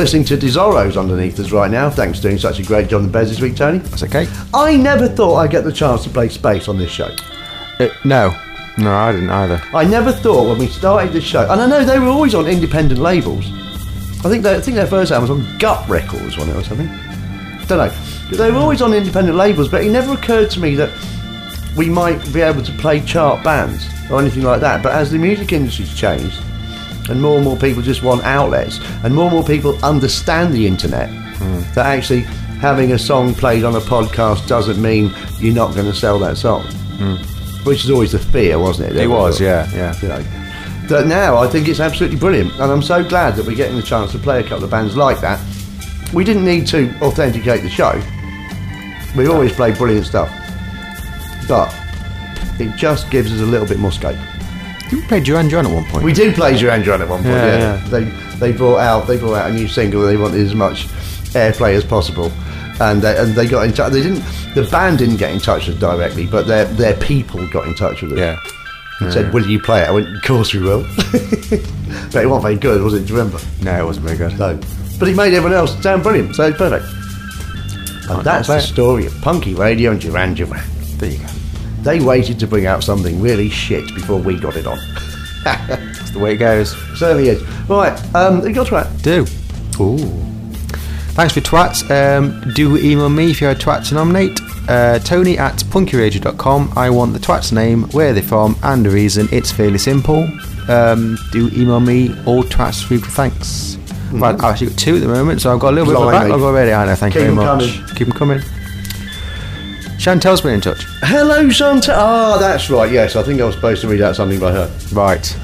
listening to Desoros underneath us right now. Thanks for doing such a great job on the Bez this week, Tony. That's okay. I never thought I'd get the chance to play Space on this show. Uh, no. No, I didn't either. I never thought when we started this show, and I know they were always on independent labels. I think they, I think their first album was on Gut Records, wasn't it, or something? Don't know. But they were always on independent labels, but it never occurred to me that we might be able to play chart bands or anything like that. But as the music industry's changed, and more and more people just want outlets, and more and more people understand the internet, mm. that actually having a song played on a podcast doesn't mean you're not going to sell that song. Mm. Which is always the fear, wasn't it? It was, yeah, yeah. You know. But now I think it's absolutely brilliant, and I'm so glad that we're getting the chance to play a couple of bands like that. We didn't need to authenticate the show. We always play brilliant stuff, but it just gives us a little bit more scope. Did we play Duran Duran at one point? We did play Duran Duran at one point. Yeah, yeah. yeah. They they brought out they brought out a new single. They wanted as much airplay as possible. And they, and they got in touch. They didn't. The band didn't get in touch with us directly, but their their people got in touch with us. Yeah. And yeah. said, "Will you play it?" I went, "Of course we will." But it wasn't very good, was it? Do you remember? No, it wasn't very good. No. But it made everyone else sound brilliant, so it's perfect. And that's the story of Punky Radio and Duran Duran. There you go. They waited to bring out something really shit before we got it on. That's the way it goes. It certainly is. Right, um, you got to that? Do. Ooh. Thanks for twats. Um, do email me if you're a twat to nominate. Uh, Tony at punkyradio dot com. I want the twat's name, where they're from, and the reason. It's fairly simple. Um, do email me all twats with thanks. Mm-hmm. Well, I've actually got two at the moment, so I've got a little bit of a backlog already. I know, thank Keep you very them much. coming. Keep them coming. Chantel's been in touch. Hello, Chantel. Ah, that's right. Yes, I think I was supposed to read out something by her. Right.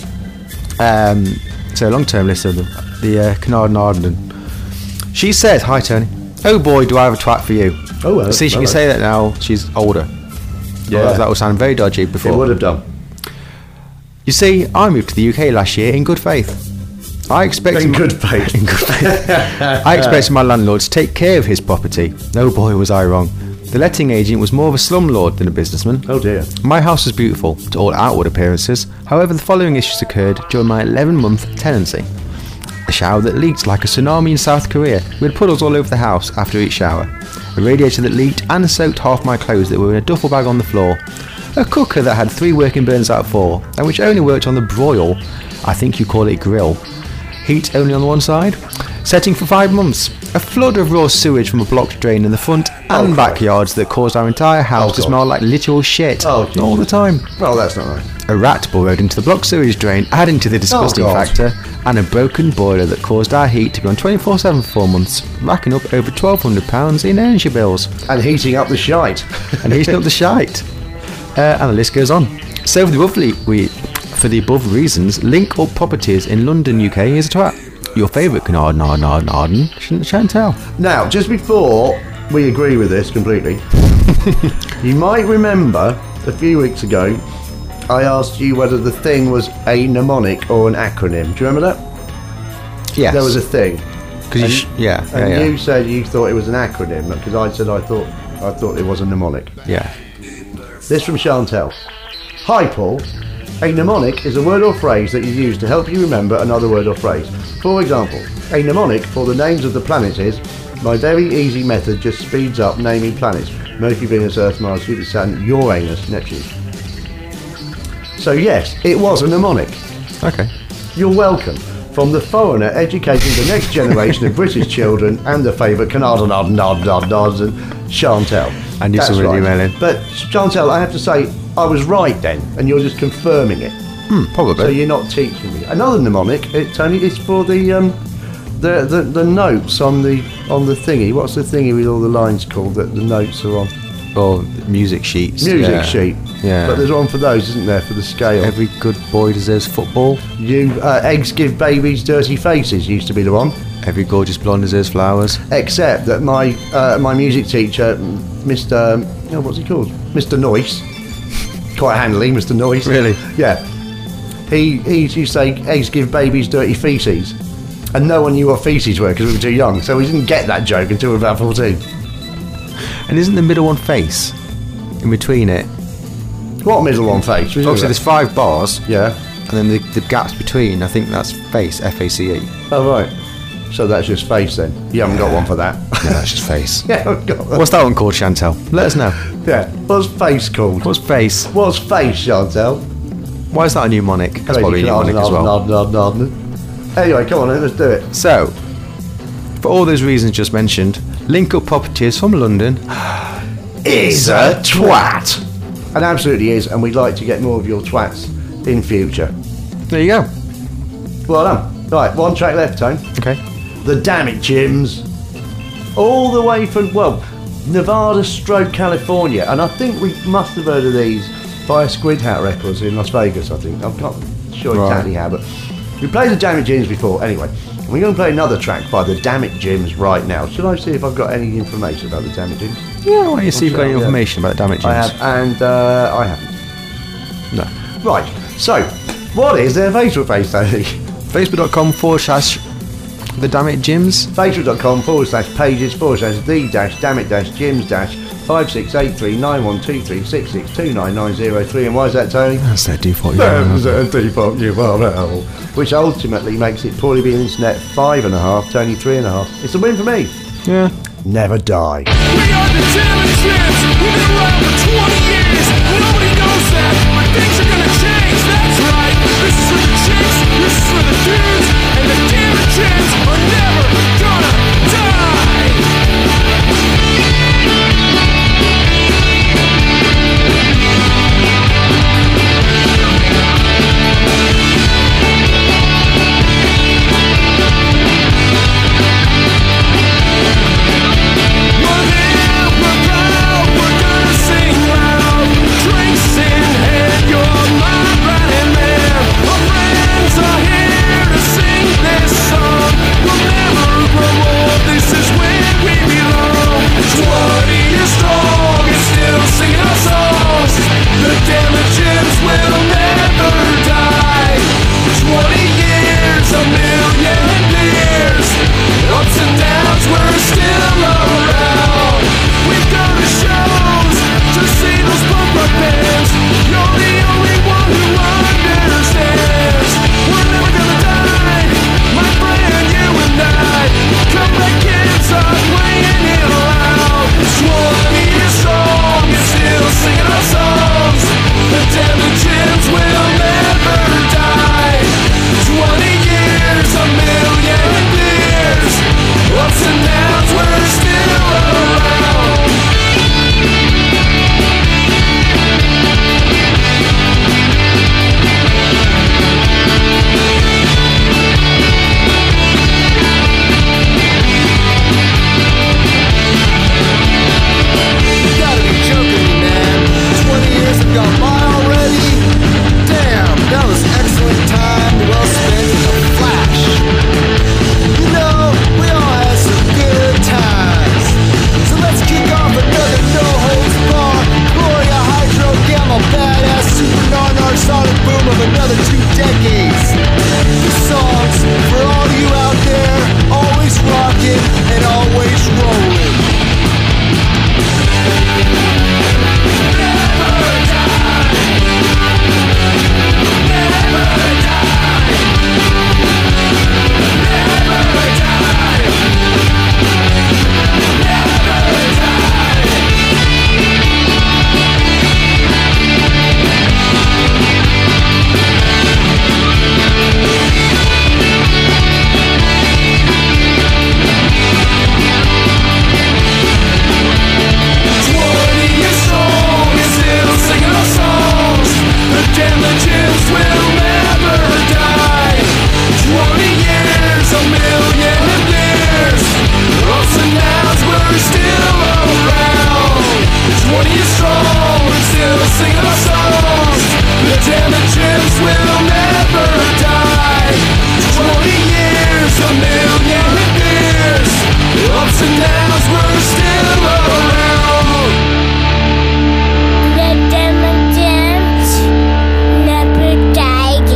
Um, so, long-term listener, the, the uh, Canard Arden. She said, "Hi, Tony. Oh boy, do I have a twat for you." Oh, well. See, she well, can say that now. She's older. Yeah. Otherwise that would sound very dodgy before. It would have done. You see, I moved to the U K last year in good faith. I expected In my, good faith. in good faith. I expected my landlord to take care of his property. Oh boy, was I wrong. The letting agent was more of a slumlord than a businessman. Oh dear. My house was beautiful, to all outward appearances. However, the following issues occurred during my eleven-month tenancy. A shower that leaked like a tsunami in South Korea. We had puddles all over the house after each shower. A radiator that leaked and soaked half my clothes that were in a duffel bag on the floor. A cooker that had three working burners out of four, and which only worked on the broil, I think you call it grill. Heat only on one side. Setting for five months. A flood of raw sewage from a blocked drain in the front and Oh, backyards that caused our entire house Oh, to God. smell like literal shit Oh, Jesus. all the time. Well, that's not nice. A rat burrowed into the blocked sewage drain, adding to the disgusting Oh, God. factor, and a broken boiler that caused our heat to be on twenty-four seven for four months, racking up over twelve hundred pounds in energy bills, And heating up the shite. and heating up the shite. Uh, and the list goes on. So for the above, le- we, for the above reasons, Link Up Properties in London, U K is a twat. Your favourite Canard Nard Nard Narden, Chantel. Now, just before we agree with this completely, you might remember a few weeks ago I asked you whether the thing was a mnemonic or an acronym. Do you remember that? Yes. There was a thing. Cause you And- sh- yeah, yeah, And yeah. you said you thought it was an acronym because I said I thought I thought it was a mnemonic. yeah. This from Chantel. Hi Paul. A mnemonic is a word or phrase that you use to help you remember another word or phrase. For example, a mnemonic for the names of the planets is my very easy method just speeds up naming planets. Mercury, Venus, Earth, Mars, Jupiter, Saturn, Uranus, Neptune. So yes, it was a mnemonic. Okay. You're welcome. From the foreigner educating the next generation of British children and the favourite Canard Nod Nod Nod Nods and Chantel. I knew That's someone would right. email in. But Chantel, I have to say, I was right then, and you're just confirming it. Hmm, probably. So you're not teaching me. Another mnemonic, it, Tony, is for the um, the, the the notes on the on the thingy. What's the thingy with all the lines called that the notes are on? Or music sheets. Music yeah. sheet. Yeah. But there's one for those, isn't there, for the scale? Every good boy deserves football. You uh, eggs give babies dirty faces used to be the one. Every gorgeous blonde deserves flowers. Except that my uh, my music teacher, Mister Um, oh, what's he called? Mister Noyce. Quite handily, Mister Noyce. Really? Yeah. He he used to say eggs give babies dirty feces, and no one knew what feces were because we were too young. So we didn't get that joke until we were about fourteen. And isn't the middle one face? In between it? What middle one face? Obviously, there's five bars, Yeah. and then the, the gaps between, I think that's face, F A C E. Oh right. So that's just face then. You haven't got one for that. No, that's just face. Yeah, I've got one. What's that one called, Chantel? Let us know. Yeah. What's face called? What's face? What's face, Chantel? Why is that a mnemonic? That's Crazy probably a nod, mnemonic as nod, well. nod, nod, nod. Anyway, come on then, let's do it. So, for all those reasons just mentioned, Link Up Properties from London Is a twat. And absolutely is, and we'd like to get more of your twats in future. There you go. Well done. Right, one track left, Tone. Okay. The Damn It Gyms. All the way from, well, Nevada stroke California. And I think we must have heard of these via Squid Hat Records in Las Vegas, I think. I'm not sure Right. exactly how, but we played the Damn It Gyms before. Anyway, we're going to play another track by the Damn It Gyms right now. Should I see if I've got any information about the Damn It Gyms? Yeah, why don't you see if you've got any Yeah. information about Damn It Gyms? I have, and uh, I haven't. No. Right, so, what is their Facebook page, Tony? Facebook.com forward slash The Damn It Gyms. Facebook.com forward slash pages forward slash the dash damn it dash gyms dash five six eight three nine one two three six six two nine nine zero three. And why is that, Tony? That's their default. That's a default U R L, which ultimately makes it poorly being internet five and a half, Tony three and a half. It's a win for me. Yeah. Never die. We are the Diligence. We've been around for twenty years. Nobody knows that, but things are gonna change. That's right. This is for the chicks. This is for the dudes. And the Diligence are never gonna die. We're here, we're proud, we're gonna sing loud. Drinks in hand, you're my right hand man. Our friends are here to sing this song. We'll never grow old, this is where we belong. Twenty years strong and still singing our songs. The Damages will never die. Twenty years, a million years. Ups and downs, we're still around. We've done the shows to see those punk rock bands. You're the only one who understands. We're never gonna die, my friend, you and I. Come back, kids, are playing it loud. Twenty years strong and still singing our songs. The Damages will never die. Twenty years, a million years. Ups and downs, we're still around. You gotta be joking me, man. Twenty years have gone by already. Damn, that was excellent time, well spent in a flash. You know, we all had some good times. So let's kick off another no holds bar. Gloria Hydro Gamma badass super non sonic boom of another two decades. This song's for all you out there, always rocking and always rolling. Twenty years strong and still singing our songs. The Damages will never die. Twenty years, a million years. Ups and downs, we're still around. Twenty years strong and still singing our songs. The Damages will never die. Twenty years, a million years. Ups and downs, we're still around. The Damages never died.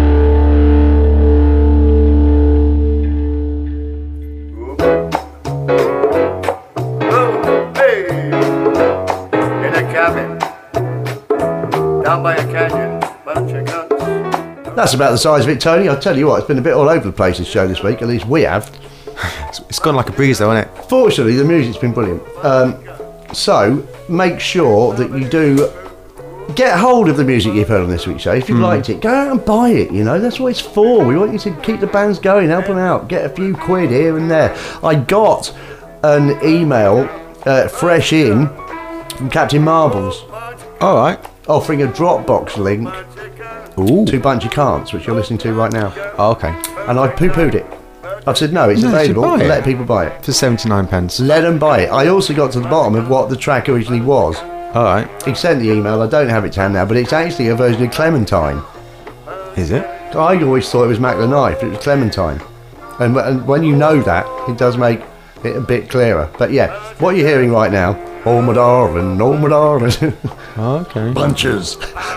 In a cabin, down by a canyon, bunch of guns. That's about the size of it, Tony. I'll tell you what, it's been a bit all over the place this show this week. At least we have. It's, it's gone like a breeze, though, isn't it? Fortunately, the music's been brilliant. Um, so make sure that you do get hold of the music you've heard on this week's show. If you Mm. liked it, go out and buy it. You know, that's what it's for. We want you to keep the bands going, help them out, get a few quid here and there. I got an email uh, fresh in from Captain Marbles. All right. Offering a Dropbox link Ooh. to Bunch of Can'ts, which you're listening to right now. Oh, okay. And I poo-pooed it. I've said, no, it's No, you should available. buy it. Let people buy it. For seventy-nine pence. Let them buy it. I also got to the bottom of what the track originally was. All right. He sent the email. I don't have it to hand now, but it's actually a version of Clementine. Is it? I always thought it was Mac the Knife. It was Clementine. And, and when you know that, it does make it a bit clearer. But yeah, what you're hearing right now, oh my darling, oh my darling. Okay. Bunches.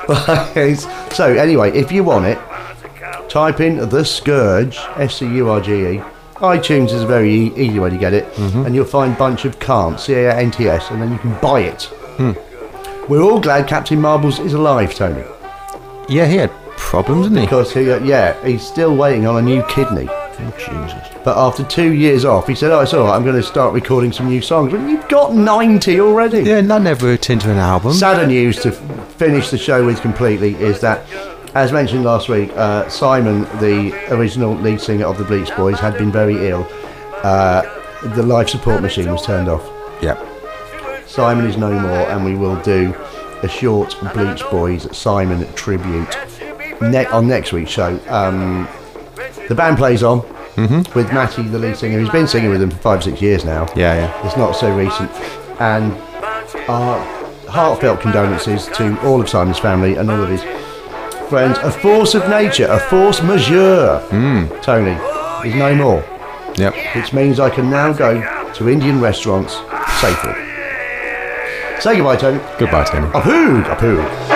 So anyway, if you want it, type in The Scourge, S C U R G E. iTunes is a very e- easy way to get it, Mm-hmm. and you'll find Bunch of Can'ts, C A N T S, and then you can buy it. Hmm. We're all glad Captain Marbles is alive, Tony. Yeah, he had problems, didn't he? Because he, uh, yeah, he's still waiting on a new kidney. Oh, Jesus. But after two years off, he said, oh, it's all right, I'm going to start recording some new songs. But you've got ninety already. Yeah, and that never turned into an album. Sadder news to f- finish the show with completely is that, as mentioned last week, uh, Simon, the original lead singer of the Bleach Boys, had been very ill. Uh, the life support machine was turned off. Yep. Simon is no more, and we will do a short Bleach Boys Simon tribute ne- on next week's show. Um, the band plays on Mm-hmm. with Matty, the lead singer, who's been singing with them for five, six years now. Yeah, yeah. It's not so recent. And our heartfelt condolences to all of Simon's family and all of his friends. A force of nature, a force majeure, Mm. Tony, is no more. Yep. Which means I can now go to Indian restaurants safely. Say goodbye, Tony. Goodbye, Tony. Apoog, apoog.